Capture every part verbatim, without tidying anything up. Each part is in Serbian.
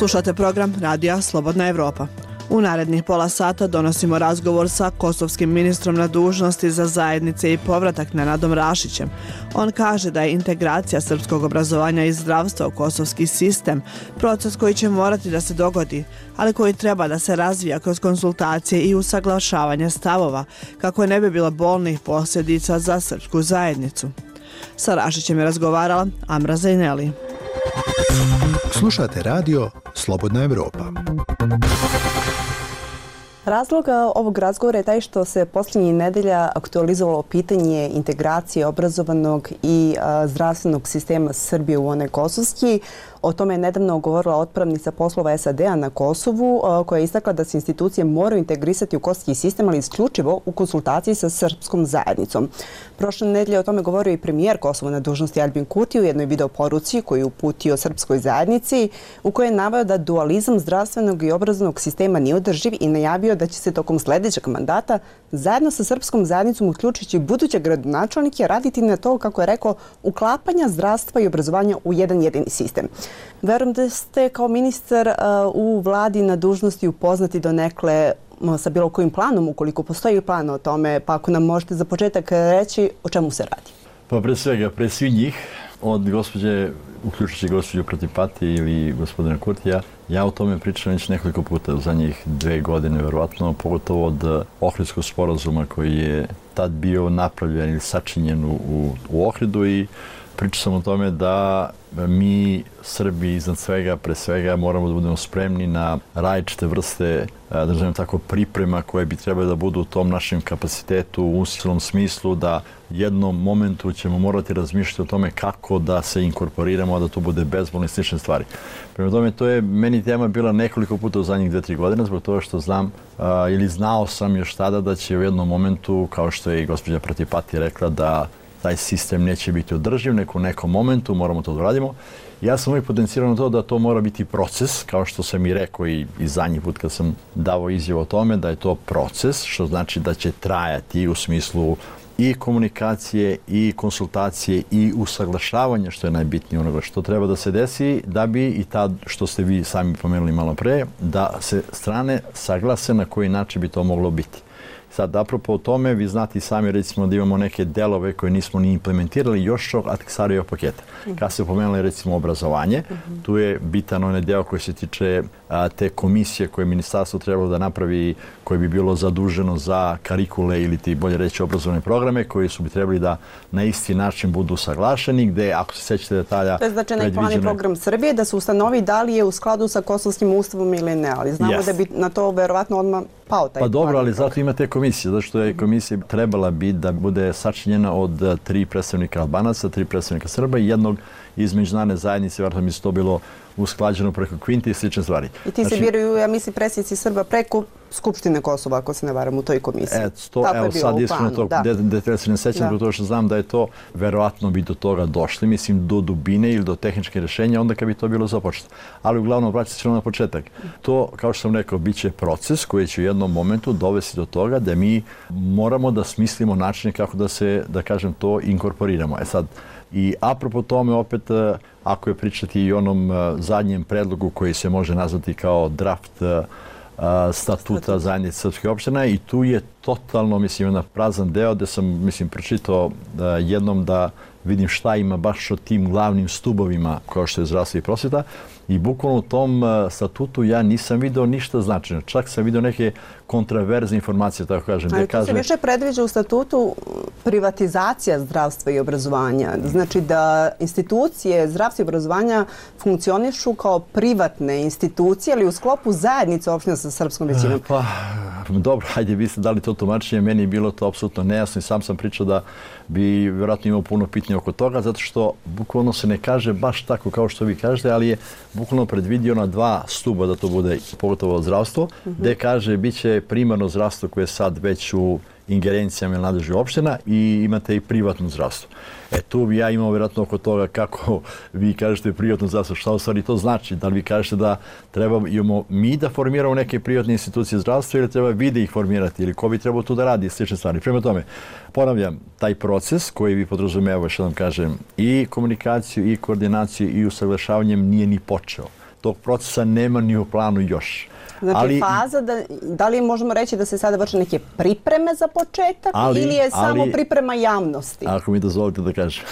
Slušate program Radija Slobodna Evropa. U narednih pola sata donosimo razgovor sa kosovskim ministrom na dužnosti za zajednice i povratak Nenadom Rašićem. On kaže da je integracija srpskog obrazovanja i zdravstva u kosovski sistem proces koji će morati da se dogodi, ali koji treba da se razvija kroz konsultacije i usaglašavanje stavova, kako ne bi bilo bolnih posljedica za srpsku zajednicu. Sa Rašićem je razgovarala Amra Zajneli. Slušate radio Slobodna Evropa. Razlog ovog razgovora je taj što se posljednjih nedelja aktualizovalo pitanje integracije obrazovanog i zdravstvenog sistema Srbije u onaj kosovski. O tome je nedavno govorila otpravnica poslova S A D-a na Kosovu, koja je istakla da se institucije moraju integrisati u kosovski sistem, ali isključivo u konsultaciji sa srpskom zajednicom. Prošle nedelje o tome govorio i premijer Kosova na dužnosti Aljbin Kurti u jednoj video poruci koju je uputio srpskoj zajednici, u kojoj je naveo da dualizam zdravstvenog i obrazovnog sistema nije održiv i najavio da će se tokom sljedećeg mandata zajedno sa srpskom zajednicom, uključujući buduće gradonačelnike, raditi na to, kako je rekao, uklapanja zdravstva i obrazovanja u jedan jedini sistem. Verujem da ste kao ministar u vladi na dužnosti upoznati donekle sa bilo kojim planom, ukoliko postoji plan o tome, pa ako nam možete za početak reći o čemu se radi. Pa pre svega, pre svih njih, od gospođe, uključujući gospođu Pratipati ili gospodina Kurtija, ja o tome pričam već nekoliko puta u zadnjih dve godine, verovatno, pogotovo od Ohridskog sporazuma koji je tad bio napravljen ili sačinjen u, u Ohridu, i pričao sam o tome da mi, Srbi, iznad svega, pre svega, moramo da budemo spremni na različite vrste, da želim tako, priprema koje bi trebali da budu u tom našem kapacitetu, u usilnom smislu, da jednom momentu ćemo morati razmišljati o tome kako da se inkorporiramo, a da to bude bezbolno i slične stvari. Prema tome, to je meni tema bila nekoliko puta u zadnjih dve, tri godine, zbog toga što znam, a, ili znao sam još tada da će u jednom momentu, kao što je i gospođa Pratipati rekla, da taj sistem neće biti održiv, nego u nekom momentu moramo to da radimo. Ja sam uvijek potencirao na to da to mora biti proces, kao što sam i rekao i, i zadnji put kad sam davao izjavu o tome, da je to proces, što znači da će trajati u smislu i komunikacije, i konsultacije, i usaglašavanja, što je najbitnije onoga što treba da se desi, da bi i tad, što ste vi sami pomenuli malo pre, da se strane saglase na koji način bi to moglo biti. Sad, apropo o tome, vi znate i sami, recimo, da imamo neke delove koje nismo ni implementirali još od Ahtisarijevog paketa. Kad se pomenuli, recimo, obrazovanje, tu je bitan onaj deo koji se tiče a, te komisije koje ministarstvo trebalo da napravi, koje bi bilo zaduženo za karikule ili ti, bolje reći, obrazovne programe, koji su bi trebali da na isti način budu saglašeni, gde, ako se sećate detalja... To je značajno plan i program Srbije, da se ustanovi da li je u skladu sa kosovskim ustavom ili ne, ali znamo yes. da bi na to verovatno odmah pao taj Pa dobro, ali program. zato imate komisije, zato što je komisija trebala biti da bude sačinjena od tri predstavnika Albanaca, tri predstavnika Srba i jednog iz međunarodne zajednice, vjerojatno mi se to bilo usklađeno preko Kvinti i slične stvari. I ti se znači, biraju, ja mislim, predsjednici Srba preko Skupštine Kosova, ako se ne varam, u toj komisiji. E, to, Tako evo, je bilo sad u iskreno planu. to detalja se ne sećam, zbog toga što znam da je to, verovatno bi do toga došli, mislim, do dubine ili do tehničke rješenja, onda kad bi to bilo započeto. Ali uglavnom, vraćati se na početak. To, kao što sam rekao, bit će proces koji će u jednom momentu dovesti do toga da mi moramo da smislimo načine kako da se, da kažem, to inkorporiramo. E sad, i apropo tome, opet, ako je pričati i onom zadnjem predlogu koji se može nazvati kao draft statuta zajednice srpskih opština, i tu je totalno, mislim, jedan prazan deo gde sam, mislim, pročitao jednom da vidim šta ima baš o tim glavnim stubovima kao što je zdravstvo i prosveta, i bukvalno u tom statutu ja nisam video ništa značajno. Čak sam video neke kontraverzne informacije, tako kažem. Ali to se više predviđa u statutu privatizacija zdravstva i obrazovanja. Znači da institucije zdravstva i obrazovanja funkcionišu kao privatne institucije, ali u sklopu zajednice opština sa srpskom većinom. Pa, dobro, hajde, vi ste dali to tumačenje, meni je bilo to apsolutno nejasno i sam sam pričao da bi vjerojatno imao puno pitanja oko toga, zato što bukvalno se ne kaže baš tako kao što vi kažete, ali je bukvalno predvidio na dva stuba da to bude, pogotovo zdravstvo, mm-hmm. gde kaže bit će primarno zdravstvo koje je sad već u ingerencijama ili nadležnih opština, i imate i privatno zdravstvo. E tu bi ja imao vjerojatno oko toga kako vi kažete privatno zdravstvo, šta u stvari to znači? Da li vi kažete da treba imamo mi da formiramo neke privatne institucije zdravstva ili treba vi da ih formirati, ili ko bi trebao tu da radi slične stvari? Prema tome, ponavljam, taj proces koji vi podrazumijeva, što vam kažem, i komunikaciju, i koordinaciju, i usaglašavanjem nije ni počeo. tog procesa nema ni u planu još. Znači ali, faza, da, da li možemo reći da se sada vrše neke pripreme za početak ali, ili je samo ali, priprema javnosti? Ako mi dozvolite da kažem.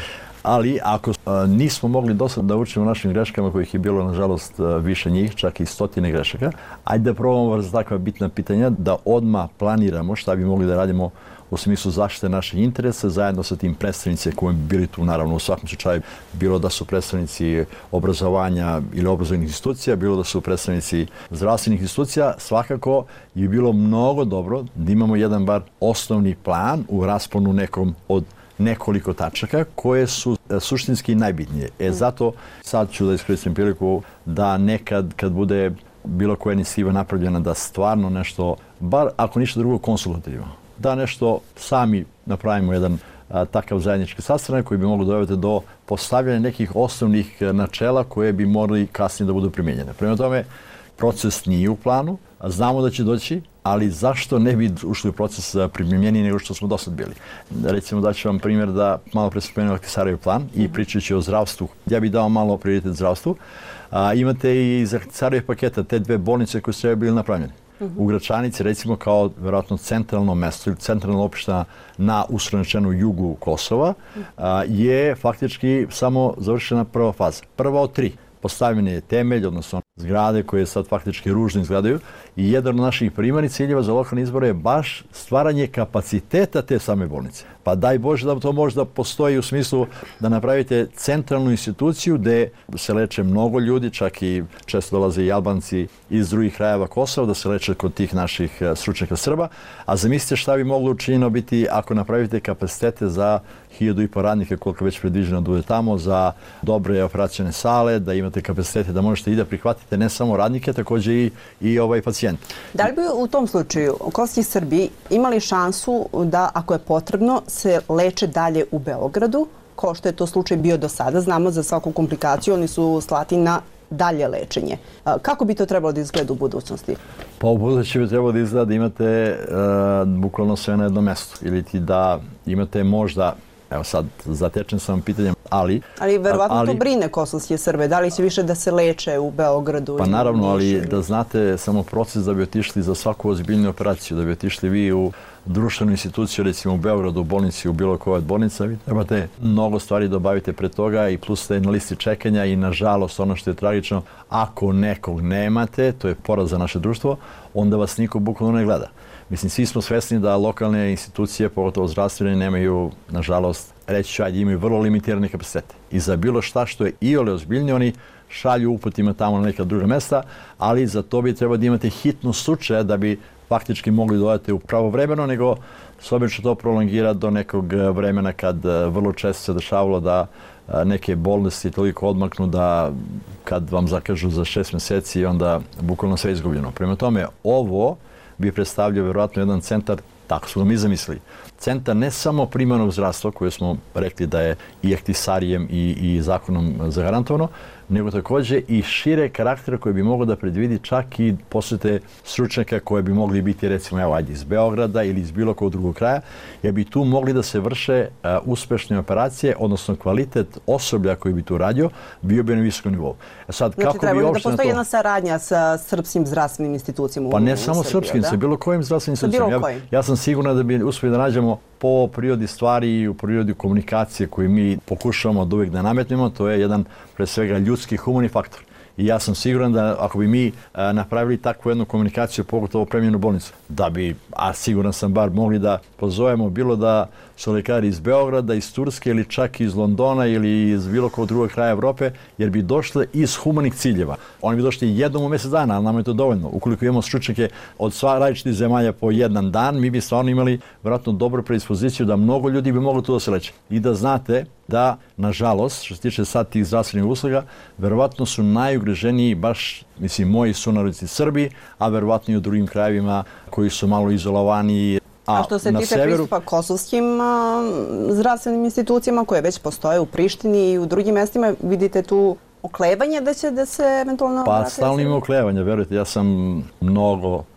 Ali ako a, nismo mogli do sada da učimo našim greškama, kojih je bilo nažalost više njih, čak i stotine grešaka, ajde da probamo za takva bitna pitanja da odmah planiramo šta bi mogli da radimo u smislu zaštite naših interesa zajedno sa tim predstavnicima koji bi bili tu, naravno u svakom slučaju, bilo da su predstavnici obrazovanja ili obrazovnih institucija, bilo da su predstavnici zdravstvenih institucija, svakako je bilo mnogo dobro da imamo jedan bar osnovni plan u rasponu nekom od nekoliko tačaka koje su suštinski najbitnije. E zato sad ću da iskoristim priliku da nekad kad bude bilo koja inicijativa napravljena da stvarno nešto, bar ako ništa drugo konsultativno, da nešto sami napravimo jedan a, takav zajednički sastanak koji bi mogli dovesti do postavljanja nekih osnovnih načela koje bi morali kasnije da budu primijenjene. Prema tome, proces nije u planu, znamo da će doći, ali zašto ne bi ušli u proces primjenjeniji nego što smo do sad bili? Recimo daću vam primjer da malo pre spomenuo Ahtisarijev plan i pričajući o zdravstvu. Ja bih dao malo prioritet zdravstvu. A, imate i iz Ahtisarijev paketa te dve bolnice koje su bili napravljene. U Gračanici, recimo kao vjerojatno centralno mesto ili centralna opština na usrednječenu jugu Kosova, a, je faktički samo završena prva faza. Prva od tri. Postavljen je temelj, odnosno zgrade koje sad faktički ružno izgledaju i jedan od naših primarnih ciljeva za lokalne izbore je baš stvaranje kapaciteta te same bolnice. Pa daj Bože da to možda postoji u smislu da napravite centralnu instituciju gde se leče mnogo ljudi, čak i često dolaze i Albanci iz drugih krajeva Kosova da se leče kod tih naših stručnjaka Srba. A zamislite šta bi moglo učinjeno biti ako napravite kapacitete za hiljadu i po radnika koliko već predviđeno da bude tamo, za dobre operacione sale, da imate kapacitete da možete i da prihvatite ne samo radnike, također i, i ovaj pacijent. Da li bi u tom slučaju kosovski Srbi imali šansu da, ako je potrebno, se leče dalje u Beogradu, kao što je to slučaj bio do sada? Znamo za svaku komplikaciju, oni su slati na dalje lečenje. Kako bi to trebalo da izgleda u budućnosti? Pa u budućnosti bi trebalo da izgleda da imate uh, bukvalno sve na jednom mjestu. Ili ti da imate možda, evo sad zatečen sam pitanjem, ali... Ali verovatno ali, to brine kosovske Srbe. Da li će više da se leče u Beogradu? Pa naravno, ali da znate samo proces da bi otišli za svaku ozbiljnu operaciju, da bi otišli vi u društvenu instituciju, recimo u Beogradu, u bolnici, u bilo kojoj od bolnica, vi trebate mnogo stvari da obavite pre toga i plus ste na listi čekanja i nažalost ono što je tragično, ako nekog nemate, to je poraz za naše društvo, onda vas niko bukvalno ne gleda. Mislim, svi smo svesni da lokalne institucije, pogotovo zdravstvene, nemaju, nažalost, reći ću, ajde, imaju vrlo limitirane kapacitete. I za bilo šta što je iole ozbiljnije, oni šalju uputima tamo na neka druga mesta, ali za to bi trebalo da imate hitno slučaje da bi faktički mogli dodati u pravovremeno, nego se obično to prolongira do nekog vremena kad vrlo često se dešavalo da neke bolesti toliko odmaknu da kad vam zakažu za šest mjeseci onda bukvalno sve izgubljeno. Prema tome, ovo bi predstavljao vjerojatno jedan centar, tako su ga mi zamislili, centar ne samo primarnog zdravstva koje smo rekli da je i Ahtisarijem i, i zakonom zagarantovano, nego također i šire karaktera koje bi moglo da predvidi čak i posjete stručnjaka koje bi mogli biti recimo evo ajde iz Beograda ili iz bilo kog drugog kraja, jer bi tu mogli da se vrše uh, uspešne operacije, odnosno kvalitet osoblja koji bi tu radio bio bi na visokom nivou. Sad, znači, kako treba bi da postoji to... jedna saradnja sa srpskim zdravstvenim institucijama pa u ne samo Srbiji, srpskim, da? sa bilo kojim zdravstvenim institucijama. Ja, ja sam siguran da bi uspjeli da nađemo po prirodi stvari i u prirodi komunikacije koju mi pokušavamo da uvijek da nametnemo, to je jedan pre svega ljudski humani faktor. I ja sam siguran da ako bi mi a, napravili takvu jednu komunikaciju, pogotovo premijenu bolnicu, da bi, a siguran sam bar mogli da pozovemo bilo da su lekari iz Beograda, iz Turske ili čak iz Londona ili iz bilo kog drugog kraja Evrope, jer bi došle iz humanih ciljeva. Oni bi došli jednom u mjesec dana, ali nama je to dovoljno. Ukoliko imamo stručnjake od sva različitih zemalja po jedan dan, mi bi stvarno imali vjerojatno dobru predispoziciju da mnogo ljudi bi moglo tu da se leče. I da znate da, nažalost, što se tiče sad tih zdravstvenih usluga, verovatno su najugroženiji baš, mislim, moji sunarodnici Srbi, a verovatno i u drugim krajevima koji su malo izolovani. A, a što se tiče severu... pristupa kosovskim a, zdravstvenim institucijama koje već postoje u Prištini i u drugim mestima, vidite tu oklevanje da će da se eventualno... Pa stalno ima oklevanja, verujte. Ja sam mnogo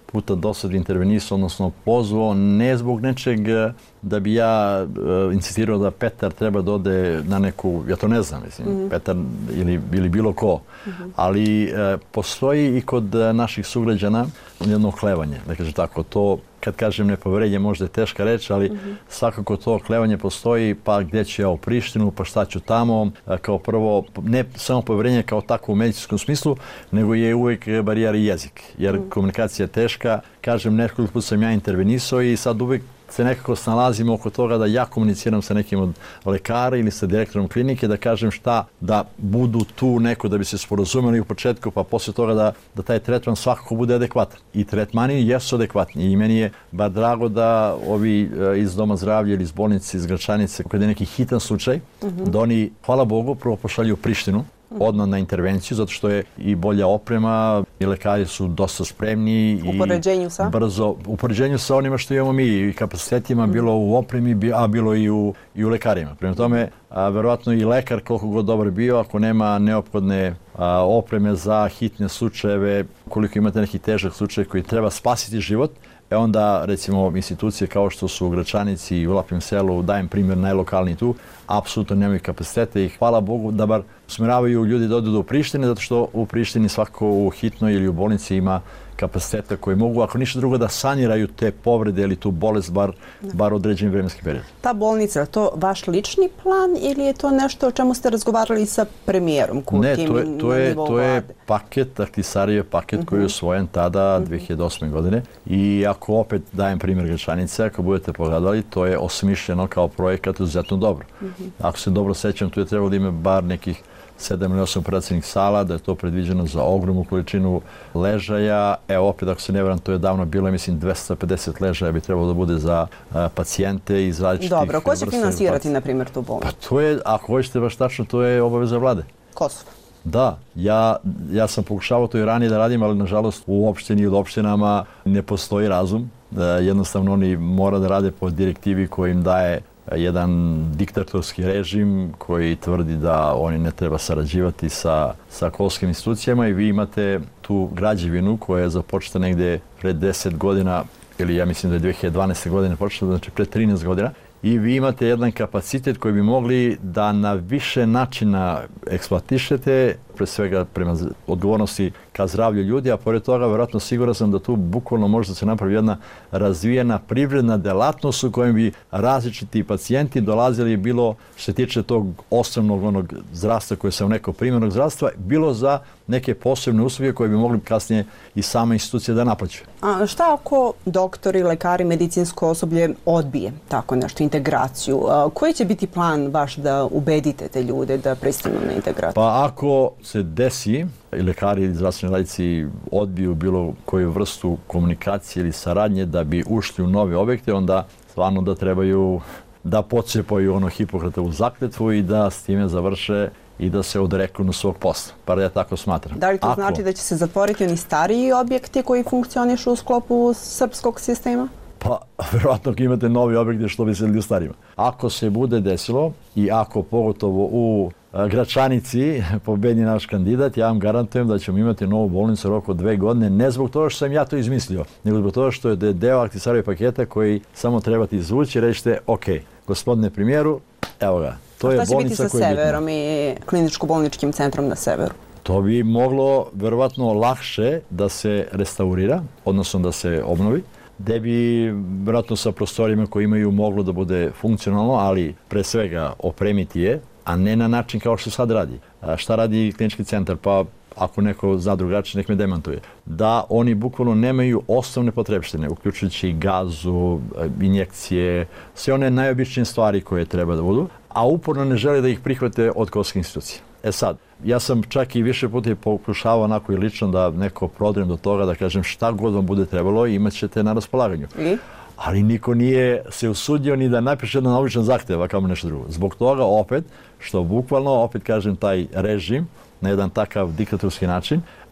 puta do sad intervenisao, odnosno pozvao, ne zbog nečeg da bi ja uh, insistirao da Petar treba da ode na neku, ja to ne znam, mislim, mm-hmm. Petar ili, ili bilo ko, mm-hmm. ali uh, postoji i kod uh, naših sugrađana jedno oklevanje, da kažem tako, to, kad kažem nepoverenje, možda je teška reč, ali mm-hmm. svakako to oklevanje postoji, pa gdje ću ja u Prištinu, pa šta ću tamo, kao prvo, ne samo poverenje kao tako u medicinskom smislu, nego je uvijek barijera i jezik, jer mm-hmm. komunikacija je teška, kažem, nekoliko puta sam ja intervenisao i sad uvijek se nekako snalazimo oko toga da ja komuniciram sa nekim od lekara ili sa direktorom klinike, da kažem šta, da budu tu neko da bi se sporazumeli u početku, pa poslije toga da, da taj tretman svakako bude adekvatan. I tretmani jesu adekvatni i meni je bar drago da ovi iz Doma zdravlja ili iz bolnice, iz Gračanice, kada je neki hitan slučaj, mm-hmm. da oni, hvala Bogu, prvo pošalju u Prištinu, odmah na intervenciju, zato što je i bolja oprema i lekari su dosta spremni u poređenju sa? I brzo, u poređenju sa onima što imamo mi i kapacitetima, mm. bilo u opremi, a bilo i u, i u lekarima. Prema tome, a, verovatno i lekar, koliko god dobar bio, ako nema neophodne a, opreme za hitne slučajeve, koliko imate neki težak slučaj koji treba spasiti život, e onda, recimo, institucije kao što su u Gračanici i u Lapim selu, dajem primjer najlokalniji tu, apsolutno nemaju kapacitete i hvala Bogu da bar usmjeravaju ljudi da odu do Prištine, zato što u Prištini svako u hitnoj ili u bolnici ima kapacitete koji mogu, ako ništa drugo, da saniraju te povrede ili tu bolest bar, bar određeni vremenski period. Ta bolnica, je to vaš lični plan ili je to nešto o čemu ste razgovarali sa premijerom Kurtijem? Ne, to je, to je, to je paket, Ahtisaarijev paket uh-huh. koji je usvojen tada dvije hiljade osme. godine i ako opet dajem primjer Gračanice, ako budete pogledali, to je osmišljeno kao projekat izuzetno dobro. Uh-huh. Ako se dobro sećam, tu je trebalo da ima bar nekih sedam ili osam operacijnih sala, da je to predviđeno za ogromnu količinu ležaja. Evo opet, ako se ne varam, to je davno bilo, mislim, dvesta pedeset ležaja bi trebalo da bude za a, pacijente iz različitih vrsta. Dobro, ko će finansirati, na primjer, tu bolnicu? Pa to je, ako hoćete baš tačno, to je obaveza vlade. Kosovo? Da, ja, ja sam pokušavao to i ranije da radim, ali nažalost u opštini ili opštinama ne postoji razum. Da jednostavno oni mora da rade po direktivi koji im daje jedan diktatorski režim koji tvrdi da oni ne treba sarađivati sa, sa kosovskim institucijama i vi imate tu građevinu koja je započeta negdje pred deset godina ili ja mislim da je dvije hiljade dvanaeste. godine počela, znači pred trinaest godina. I vi imate jedan kapacitet koji bi mogli da na više načina eksploatišete, pre svega prema odgovornosti ka zdravlju ljudi, a pored toga vjerojatno siguran sam da tu bukvalno može da se napravi jedna razvijena privredna delatnost u kojem bi različiti pacijenti dolazili bilo što se tiče tog osnovnog onog zdravstva koje se u neko primjernog zdravstva, bilo za neke posebne usluge koje bi mogli kasnije i sama institucija da naplaćuje. A šta ako doktori, lekari, medicinsko osoblje odbije tako nešto, integraciju? A koji će biti plan vaš da ubedite te ljude da pristanu na integraciju? Pa ako se desi i lekari ili zdravstveni radnici odbiju bilo koju vrstu komunikacije ili saradnje da bi ušli u nove objekte, onda stvarno da trebaju da pocepaju ono Hipokratovu zakletvu i da s time završe i da se odreknu svog posla. Bar ja tako smatram. Da li to Ako, znači da će se zatvoriti oni stariji objekti koji funkcionišu u sklopu srpskog sistema? Pa, vjerojatno imate novi objekte što bi se li u starima. Ako se bude desilo i ako pogotovo u Gračanici pobedi naš kandidat, ja vam garantujem da ćemo imati novu bolnicu u roku dve godine, ne zbog toga što sam ja to izmislio, nego zbog toga što je deo Ahtisaarijev paketa koji samo trebate izvući i rećete, ok, gospodine premijeru, evo ga, to je bolnica koja je bitna. A šta će biti sa Severom i kliničko-bolničkim centrom na Severu? To bi moglo verovatno lakše da se restaurira, odnosno da se obnovi, gde bi vjerojatno sa prostorijama koji imaju moglo da bude funkcionalno, ali pre svega opremiti je, a ne na način kao što sad radi. A šta radi klinički centar? Pa ako neko zna drugačije, nek me demantuje. Da oni bukvalno nemaju osnovne potrebštine, uključujući gazu, injekcije, sve one najobičnije stvari koje treba da budu, a uporno ne žele da ih prihvate od kosovskih institucija. E sad, ja sam čak i više puta pokušavao onako i lično da neko prodrem do toga, da kažem šta god vam bude trebalo imat ćete na raspolaganju. I? Ali niko nije se usudio ni da napiše jedan običan zahtev, a kao nešto drugo. Zbog toga opet, što bukvalno, opet kažem, taj režim na jedan takav diktatorski način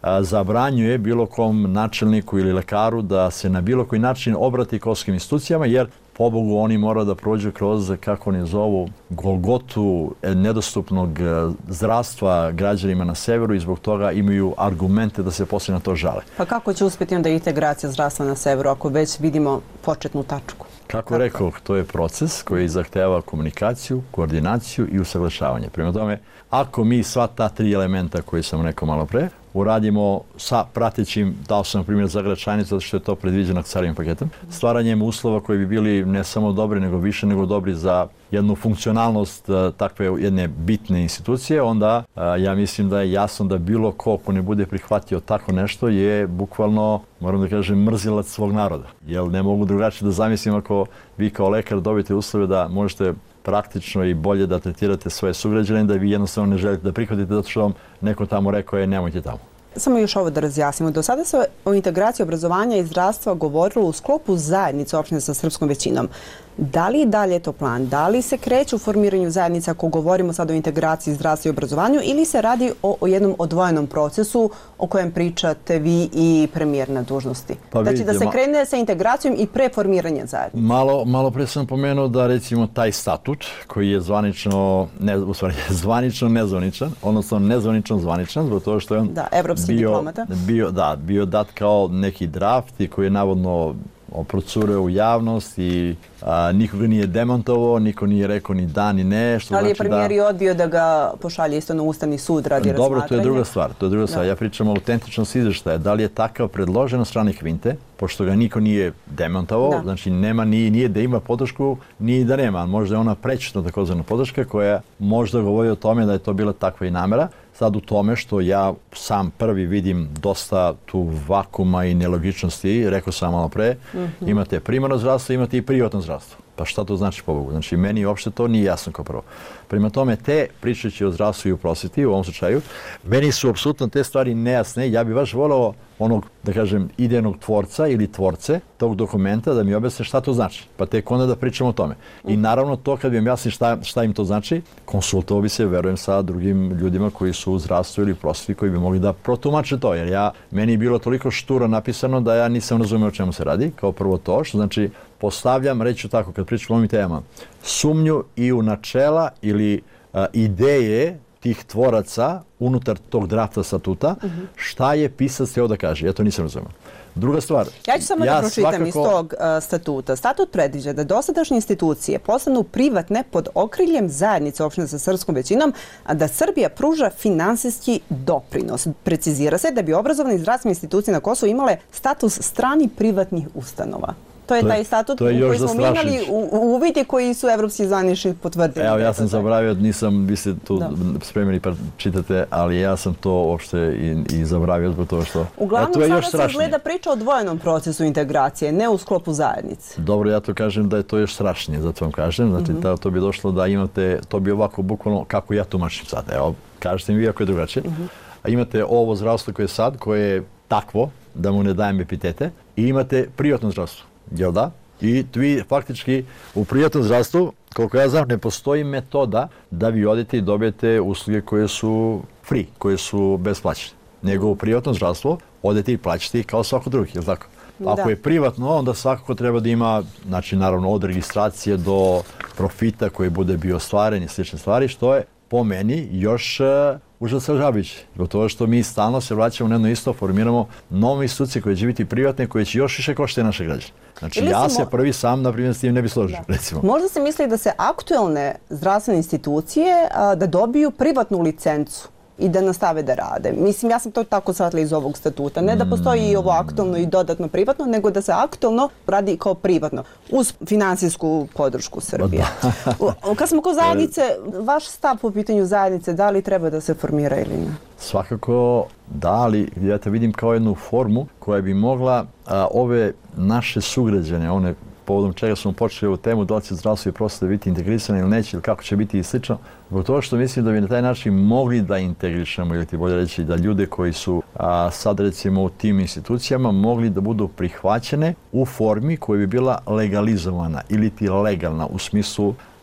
a, zabranjuje bilo kom načelniku ili lekaru da se na bilo koji način obrati kosovskim institucijama, jer pobogu oni moraju da prođu kroz, kako oni zovu, golgotu nedostupnog zdravstva građanima na severu i zbog toga imaju argumente da se poslije na to žale. Pa kako će uspjeti onda integracija zdravstva na severu ako već vidimo početnu tačku? Kako, kako rekao, to je proces koji zahteva komunikaciju, koordinaciju i usaglašavanje. Prema tome, ako mi sva ta tri elementa koje sam rekao malo pre, uradimo sa pratećim, dao sam na primjer za Gračanicu, zato što je to predviđeno carim paketom, stvaranjem uslova koji bi bili ne samo dobri, nego više nego dobri za jednu funkcionalnost takve jedne bitne institucije, onda ja mislim da je jasno da bilo ko ko ne bude prihvatio tako nešto je bukvalno, moram da kažem, mrzilac svog naroda. Jer ne mogu drugačije da zamislim ako vi kao lekar dobijete uslove da možete praktično i bolje da tretirate svoje sugrađane, da vi jednostavno ne želite da prihvatite zato što vam neko tamo rekao je nemojte tamo. Samo još ovo da razjasnimo. Do sada se o integraciji obrazovanja i zdravstva govorilo u sklopu zajednice opštine sa srpskom većinom. Da li i dalje je to plan? Da li se kreće u formiranju zajednica ako govorimo sad o integraciji zdravstva i obrazovanju ili se radi o, o jednom odvojenom procesu o kojem pričate vi i premijer na dužnosti? Pa znači da se krene sa integracijom i pre formiranja zajednice. Malo, malo pre sam pomenuo da recimo taj statut koji je zvanično, ne, u stvari, zvanično nezvaničan, odnosno nezvanično zvaničan, zbog toga što je on da, evropski bio, diplomata. Bio, da, bio dat kao neki draft i koji je navodno procureo u javnost i a, niko ga nije demontovao, niko nije rekao ni da ni ne. Što ali znači je premijer da... i odbio da ga pošalje isto na Ustavni sud radi Dobro, razmatranja. to je druga stvar. To je druga stvar. Ja pričam o autentičnosti izveštaja. Da li je takav predložen od strane Hvinte, pošto ga niko nije demontovao, da. Znači nema, nije, nije da ima podršku, nije da nema. Možda je ona prećutna takozvana podrška koja možda govori o tome da je to bila takva i namera. Sad u tome što ja sam prvi vidim dosta tu vakuma i nelogičnosti, rekao sam malo pre, mm-hmm. imate primarno zdravstvo, imate i privatno zdravstvo. Pa šta to znači pobogu? Znači meni uopšte to nije jasno kao prvo. Prema tome te pričajući o zdravstvu i o prosveti u ovom slučaju, meni su apsolutno te stvari nejasne. Ja bih baš volao onog, da kažem, idejnog tvorca ili tvorce tog dokumenta da mi objasne šta to znači. Pa tek onda da pričamo o tome. I naravno to kad bi im jasni šta, šta im to znači, konsultovao bi se, verujem, sa drugim ljudima koji su u zdravstvu ili prosveti koji bi mogli da protumače to. Jer ja, meni je bilo toliko šturo napisano da ja nisam razumio o čemu se radi. Kao prvo to, što znači postavljam, reću tako, kad pričam o ovim temama, sumnju i u načela ili a, ideje tih tvoraca unutar tog drafta statuta, uh-huh. šta je pisac htio da kaže. Ja to nisam razumio. Druga stvar. Ja ću samo ja da pročitam svakako... iz tog uh, statuta. Statut predviđa da dosadašnje institucije postanu privatne pod okriljem zajednice opštine sa srpskom većinom, a da Srbija pruža finansijski doprinos. Precizira se da bi obrazovne i zdravstvene institucije na Kosovu imale status strani privatnih ustanova. To je, to je taj statut to je koji smo imali u, u uvidi koji su evropski zvanični potvrdili. Evo, ja sam zaboravio, nisam, vi ste tu da. spremili pa čitate, ali ja sam to uopšte i, i zaboravio zbog toga što... Uglavnom, ja, sada se izgleda priča o dvojenom procesu integracije, ne u sklopu zajednice. Dobro, ja to kažem da je to još strašnije, zato vam kažem. Znači, mm-hmm. da, to bi došlo da imate, to bi ovako bukvalno, kako ja tumačim sad, evo, kažete mi vi ako je drugačije. Mm-hmm. A imate ovo zdravstvo koje je sad, koje je takvo, da mu ne dajem epitete, i imate privatno zdravstvo. Jel da? I vi faktički u privatnom zdravstvu, koliko ja znam, ne postoji metoda da vi odete i dobijete usluge koje su free, koje su besplaćene. Nego u privatnom zdravstvu odete i plaćate kao svako drugi, jel tako? Da. Ako je privatno, onda svakako treba da ima, znači naravno od registracije do profita koji bude bio ostvaren i slične stvari, što je po meni još uh, užasavajuće. Zbog toga što mi stalno se vraćamo na jedno isto, formiramo nove institucije koje će biti privatne, koje će još više koštati naše građane. Znači ili ja se mo... prvi sam, na primjer, s tim ne bi složio, da. recimo. Možda se misli da se aktuelne zdravstvene institucije a, da dobiju privatnu licencu i da nastave da rade. Mislim, ja sam to tako shvatila iz ovog statuta. Ne da postoji i ovo aktualno i dodatno privatno, nego da se aktualno radi kao privatno, uz finansijsku podršku Srbije. Kad smo kod zajednice, vaš stav po pitanju zajednice, da li treba da se formira ili ne? Svakako da, ali ja te vidim kao jednu formu koja bi mogla a, ove naše sugrađane, one povodom čega smo počeli ovu temu, da li će zdravstvo i prosveta biti integrisane ili neće, ili kako će biti i slično. Zbog toga što mislim da bi na taj način mogli da integrišemo, ili ti bolje reći da ljude koji su a, sad recimo u tim institucijama mogli da budu prihvaćene u formi koja bi bila legalizovana ili ti legalna u smislu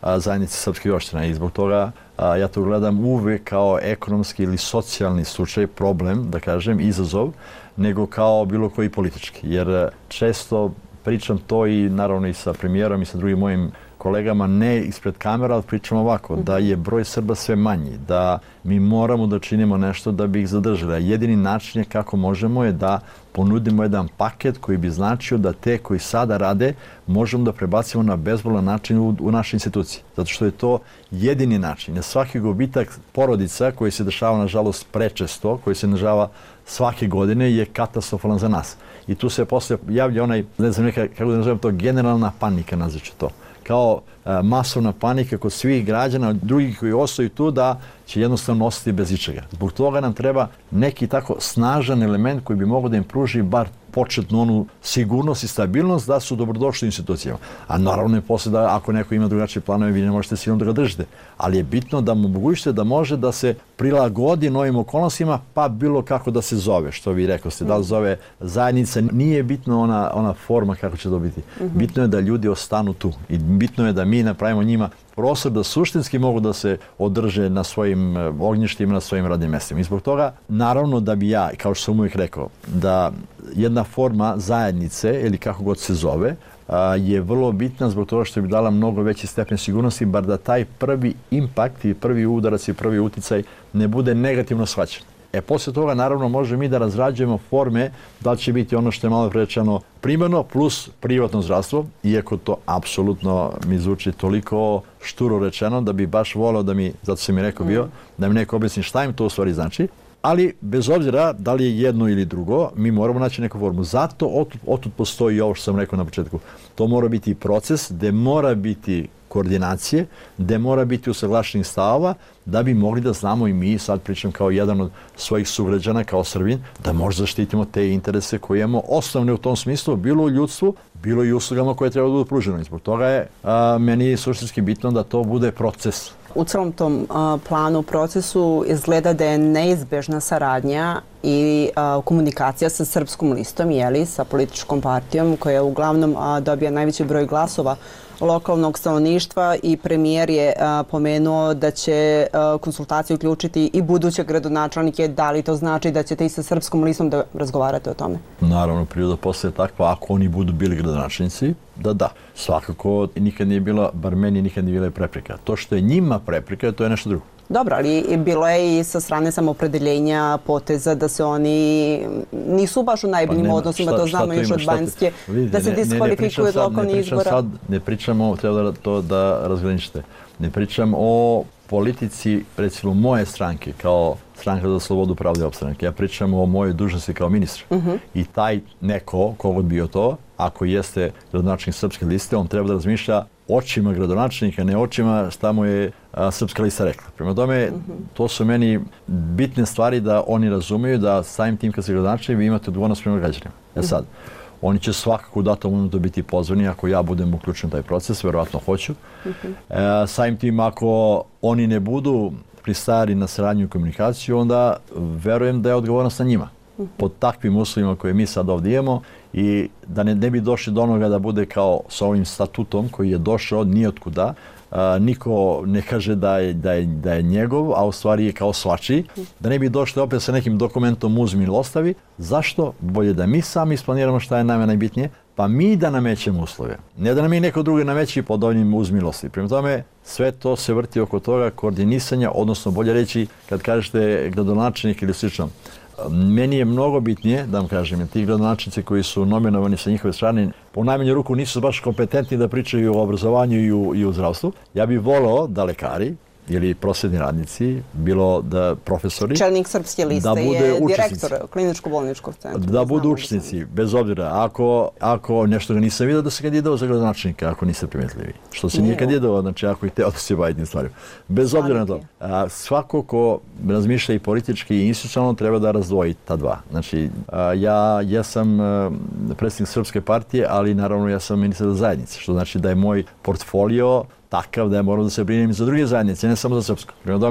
a, zajednice srpskih opština i zbog toga a, ja to gledam uvek kao ekonomski ili socijalni slučaj, problem, da kažem, izazov, nego kao bilo koji politički. Jer često pričam to i naravno i sa premijerom i sa drugim mojim kolegama, ne ispred kamera, ali pričam ovako, da je broj Srba sve manji, da mi moramo da činimo nešto da bi ih zadržali. A jedini način je kako možemo je da ponudimo jedan paket koji bi značio da te koji sada rade možemo da prebacimo na bezbolan način u, u naše institucije. Zato što je to jedini način. Jer svaki gubitak porodica koji se dešava, nažalost, prečesto, koji se dešava svake godine je katastrofalan za nas. I tu se posle javlja onaj, ne znam neka, kako da nazovem to, generalna panika, nazvaću to. Kao e, masovna panika kod svih građana, drugih koji ostaju tu, da će jednostavno ostati bez ičega. Zbog toga nam treba neki tako snažan element koji bi mogao da im pruži bar početnu onu sigurnost i stabilnost da su dobrodošli u institucijama. A naravno je posle da ako neko ima drugačije planove, vi ne možete sigurno da ga držite. Ali je bitno da mu omogućite da može da se prilagodi novim okolnostima, pa bilo kako da se zove, što vi rekao ste, da li zove zajednica, nije bitno ona, ona forma kako će to biti. Bitno je da ljudi ostanu tu i bitno je da mi napravimo njima prostor da suštinski mogu da se održe na svojim ognjištima, na svojim radnim mestima. I zbog toga, naravno da bi ja, kao što sam uvijek rekao, da jedna forma zajednice, ili kako god se zove, je vrlo bitna zbog toga što bi dala mnogo veći stepen sigurnosti, bar da taj prvi impakt i prvi udarac i prvi uticaj ne bude negativno shvaćen. E, poslije toga, naravno, možemo mi da razrađujemo forme da li će biti ono što je malo prečano primarno plus privatno zdravstvo, iako to apsolutno mi zvuči toliko šturo rečeno da bi baš voleo da mi, zato sam mi rekao bio, da mi neko objasni šta im to u stvari znači. Ali, bez obzira da li je jedno ili drugo, mi moramo naći neku formu. Zato otud, otud postoji i ovo što sam rekao na početku. To mora biti proces gde mora biti koordinacije, gde mora biti usaglašenih stavova, da bi mogli da znamo i mi, sad pričam kao jedan od svojih sugrađana, kao Srbin, da možda zaštitimo te interese koje imamo osnovne u tom smislu, bilo u ljudstvu, bilo i uslugama koje treba da budu pružene. Zbog toga je a, meni suštinski bitno da to bude proces. U celom tom a, planu, procesu izgleda da je neizbežna saradnja i a, komunikacija sa Srpskom listom, jeli, sa političkom partijom koja uglavnom a, dobija najveći broj glasova lokalnog stanovništva i premijer je a, pomenuo da će a, konsultacije uključiti i buduće gradonačelnike. Da li to znači da ćete i sa Srpskom listom da razgovarate o tome? Naravno, priroda postaje takva, ako oni budu bili gradonačelnici, da da. Svakako nikad nije bila, bar meni nikad nije bila prepreka. To što je njima prepreka, to je nešto drugo. Dobro, ali bilo je i sa strane samopredeljenja poteza da se oni nisu baš u najboljim pa odnosima, to znamo još od Banjske, da se diskvalifikuju od lokalnih izbora. Sad, ne pričamo, treba da to da razgraničite, ne pričam o politici, recimo moje stranke, kao Stranka za slobodu, pravdu i opstanak. Ja pričam o mojoj dužnosti kao ministra. Uh-huh. I taj neko, kogod bio to, ako jeste gradonačelnik Srpske liste, on treba da razmišlja očima gradonačelnika, ne očima šta mu je a, Srpska lista rekla. Prema tome, uh-huh. to su meni bitne stvari da oni razumeju da samim tim kad se gradonačelnik vi imate odgovornost prema građanima. Ja sad, oni će svakako u datom momentu biti pozvani ako ja budem uključen u taj proces, verovatno hoću. Uh-huh. E, samim tim ako oni ne budu pristari na saradnju i komunikaciju, onda verujem da je odgovornost na njima. Uh-huh. Pod takvim uslovima koje mi sad ovdje imamo i da ne, ne bi došli do onoga da bude kao sa ovim statutom koji je došao nijotkuda. Uh, niko ne kaže da je, da, je, da je njegov, a u stvari je kao svačiji. Da ne bi došli opet sa nekim dokumentom uzmi ili ostavi. Zašto? Bolje da mi sami isplaniramo šta je nama najbitnije, pa mi da namećemo uslove. Ne da nam i neko drugi nameći pod ovim uzmi ili ostavi. Prema tome, sve to se vrti oko toga koordinisanja, odnosno bolje reći kad kažete gradonačelnik ili slično. Meni je mnogo bitnije, da vam kažem, ti gradonačelnici koji su nominovani sa njihove strane, po najmanju ruku nisu baš kompetentni da pričaju o obrazovanju i u, i u zdravstvu. Ja bih voleo da lekari ili prosvetni radnici, bilo da profesori... Čelnik Srpske liste da bude je učesnici, direktor kliničko-bolničkog centra. Da budu učesnici, bez obzira. Ako, ako nešto ga nisam vidio da se kandidao za gradonačelnika, ako niste primetili. Što se nije, nije kandidao, znači ako i teo da se bavi tim stvarima. Bez obzira na to. A, svako ko razmišlja i politički i institucionalno treba da razdvoji ta dva. Znači, a, ja jesam predsjednik Srpske partije, ali naravno ja sam ministar zajednice, što znači da je moj portfolio takav da ja moram da se brinem za druge zajednice, ne samo za srpsko. Prema tome,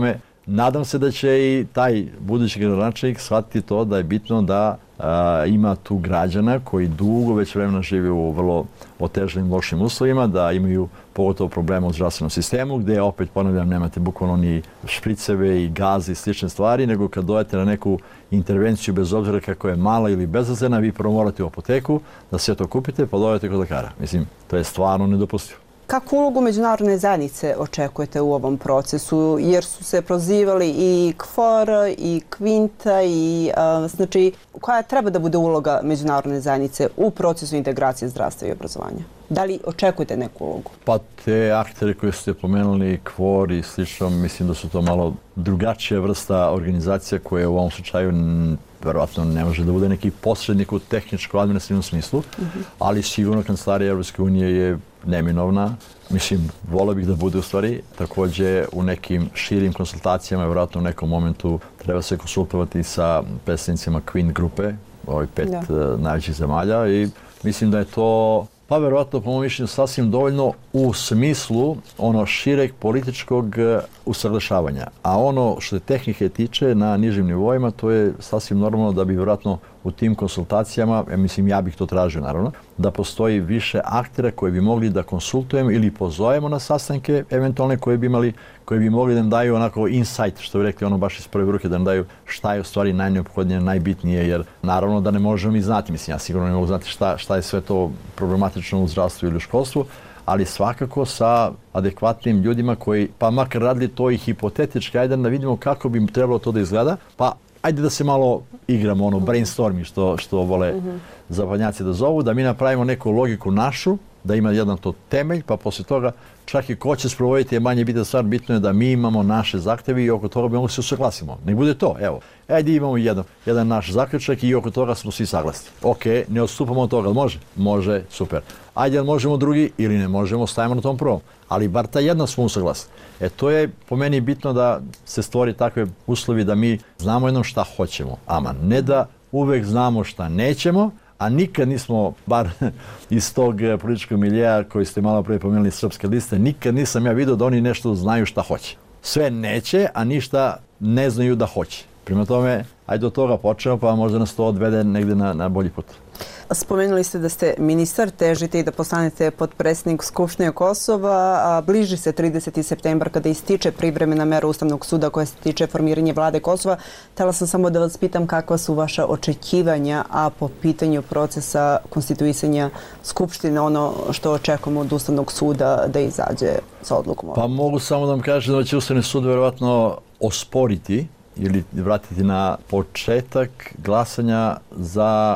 nadam se da će i taj budući gradonačelnik shvatiti to da je bitno da a, ima tu građana koji dugo već vremena žive u vrlo otežanim, lošim uslovima, da imaju pogotovo problema u zdravstvenom sistemu, gde opet, ponavljam, nemate bukvalno ni špriceve i gaze i slične stvari, nego kad dojete na neku intervenciju, bez obzira kako je mala ili bezazlena, vi prvo morate u apoteku da sve to kupite, pa dojete kod lekara. Mislim, to je stvarno nedopustivo. Kakvu ulogu međunarodne zajednice očekujete u ovom procesu? Jer su se prozivali i K F O R, i Kvinta, i a, znači, koja treba da bude uloga međunarodne zajednice u procesu integracije zdravstva i obrazovanja? Da li očekujete neku ulogu? Pa te aktere koje ste pomenuli, K F O R i slično, mislim da su to malo drugačija vrsta organizacija koje u ovom slučaju verovatno ne može da bude neki posrednik u tehničko-administrativnom smislu, mm-hmm. ali sigurno kancelarija Evropske unije je neminovna. Mislim, volio bih da bude u stvari. Također u nekim širim konsultacijama, verovatno u nekom momentu treba se konsultovati sa predstavnicima Queen grupe, ovih pet da. najvećih zemalja i mislim da je to pa verovatno po mojom mišljenju sasvim dovoljno u smislu ono šireg političkog usaglašavanja. A ono što je tehnike tiče na nižim nivoima, to je sasvim normalno da bi verovatno u tim konsultacijama, ja mislim ja bih to tražio naravno, da postoji više aktera koji bi mogli da konsultujemo ili pozovemo na sastanke eventualne koje bi imali, koji bi mogli da nam daju onako insight, što bi rekli ono baš iz prve ruke, da nam daju šta je u stvari najneophodnije, najbitnije, jer naravno da ne možemo i znati, mislim ja sigurno ne mogu znati šta, šta je sve to problematično u zdravstvu ili u školstvu, ali svakako sa adekvatnim ljudima koji, pa makar radili to i hipotetički, ajde da vidimo kako bi trebalo to da izgleda, pa ajde da se malo igramo, ono, brainstorming, što, što vole mm-hmm. zapadnjaci da zovu, da mi napravimo neku logiku našu, da ima jedan to temelj, pa poslije toga čak i ko će sprovoditi je manje bitna stvar, bitno je da mi imamo naše zahtjevi i oko toga bi mogli se usaglasimo. Nek bude to, evo, ajde imamo jedan, jedan naš zaključak i oko toga smo svi saglasni. Ok, ne odstupamo od toga, može? Može, super. Ajde, možemo drugi ili ne možemo, stavimo na tom prvom. Ali bar ta jedna smo usaglasni. E to je po meni bitno da se stvori takve uslovi da mi znamo jednom šta hoćemo. Ama ne da uvek znamo šta nećemo, a nikad nismo, bar iz tog političkog miljeja koji ste malo prije pomenuli Srpske liste, nikad nisam ja vidio da oni nešto znaju šta hoće. Sve neće, a ništa ne znaju da hoće. Prema tome, ajde od toga počnemo, pa možda nas to odvede negde na, na bolji put. Spomenuli ste da ste ministar, težite i da postanete potpredsjednik Skupštine Kosova. A bliži se trideseti septembar kada ističe privremena mera Ustavnog suda koja se tiče formiranja vlade Kosova. Htjela sam samo da vas pitam kakva su vaša očekivanja, a po pitanju procesa konstituisanja Skupštine, ono što očekujemo od Ustavnog suda da izađe sa odlukom. Pa mogu samo da vam kažem da će Ustavni sud verovatno osporiti ili vratiti na početak glasanja za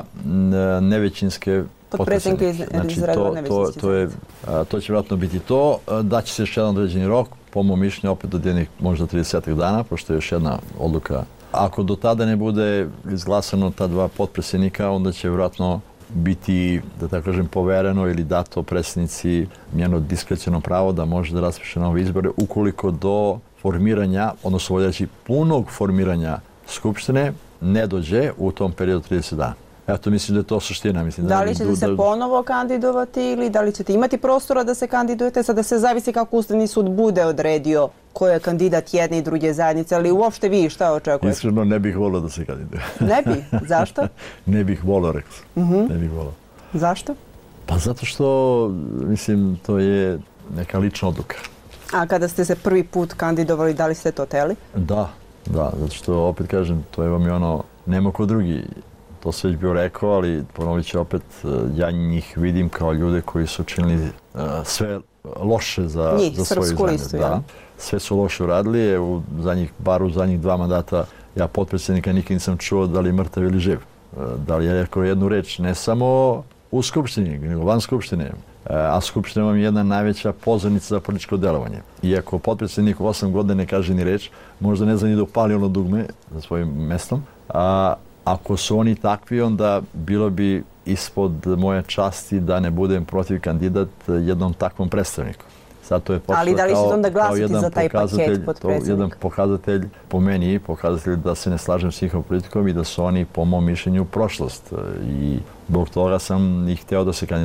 nevećinske potpredsjednike. Znači, to, to, to, je, to će vjerojatno biti to. Da će se još jedan određeni rok, po mojom mišljenju, opet do jednih možda trideset dana, pošto je još jedna odluka. Ako do tada ne bude izglasano ta dva potpredsjednika, onda će vjerojatno biti, da tako kažem, povereno ili dato predsjednici njeno diskreciono pravo da može da raspiše nove izbore ukoliko do formiranja, odnosno voljeći punog formiranja Skupštine ne dođe u tom periodu trideset dana. Eto, mislim da je to suština. Mislim, da li ćete da, se ponovo kandidovati ili da li ćete imati prostora da se kandidujete? Sada se zavisi kako Ustavni sud bude odredio ko je kandidat jedne i druge zajednice, ali uopšte vi šta očekujete? Iskreno ne bih volio da se kandiduje. Ne bi? Zašto? Ne bih volio, rekao sam. Uh-huh. Ne bih volio. Zašto? Pa zato što, mislim, to je neka lična odluka. A kada ste se prvi put kandidovali, da li ste to teli? Da, da, zato što opet kažem, to je vam i ono, nema ko drugi. To se već bio rekao, ali ponovit ću opet, ja njih vidim kao ljude koji su učinili uh, sve loše za, njih, za svoju zemlju. Listu, da. Sve su loše uradili, u zadnjih, bar u zadnjih dva mandata ja potpredsjednika nikad nisam čuo da li je mrtav ili živ. Uh, da li je rekao jednu reč, ne samo u Skupštini, nego van Skupštine. A Skupština vam je jedna najveća pozornica za političko delovanje. Iako potpredsjednik u osam godina ne kaže ni reč, možda ne zna ni da upali ono dugme za svojim mestom. A ako su oni takvi, onda bilo bi ispod moje časti da ne budem protiv kandidat jednom takvom predstavniku. Zato je počelo ali da li ćete onda glasiti za taj paket potpredsjednika? Jedan pokazatelj, po meni, pokazatelj da se ne slažem s njihovom politikom i da su oni, po mom mišljenju, prošlost. I zbog toga sam ih hteo da se kandidujem.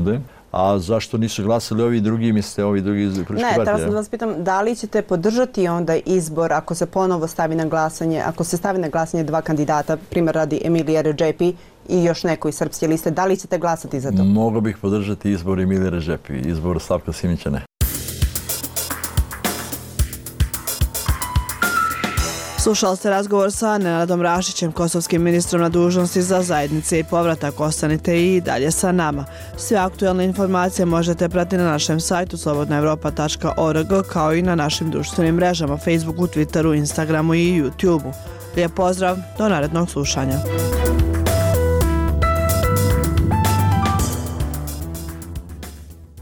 A zašto nisu glasali ovi drugi, mislite, ovi drugi politički partije? Ne, tada sam da vas pitam, da li ćete podržati onda izbor ako se ponovo stavi na glasanje, ako se stavi na glasanje dva kandidata, primjer radi Emilija Redžepi i još neko iz Srpske liste, da li ćete glasati za to? Mogao bih podržati izbor Emilija Redžepi, izbor Slavka Simića ne. Slušali ste razgovor sa Nenadom Rašićem, kosovskim ministrom na dužnosti za zajednice i povratak. Ostanite i dalje sa nama. Sve aktualne informacije možete pratiti na našem sajtu slobodna evropa tačka org kao i na našim društvenim mrežama Facebooku, Twitteru, Instagramu i YouTubeu. Lijep pozdrav, do narednog slušanja.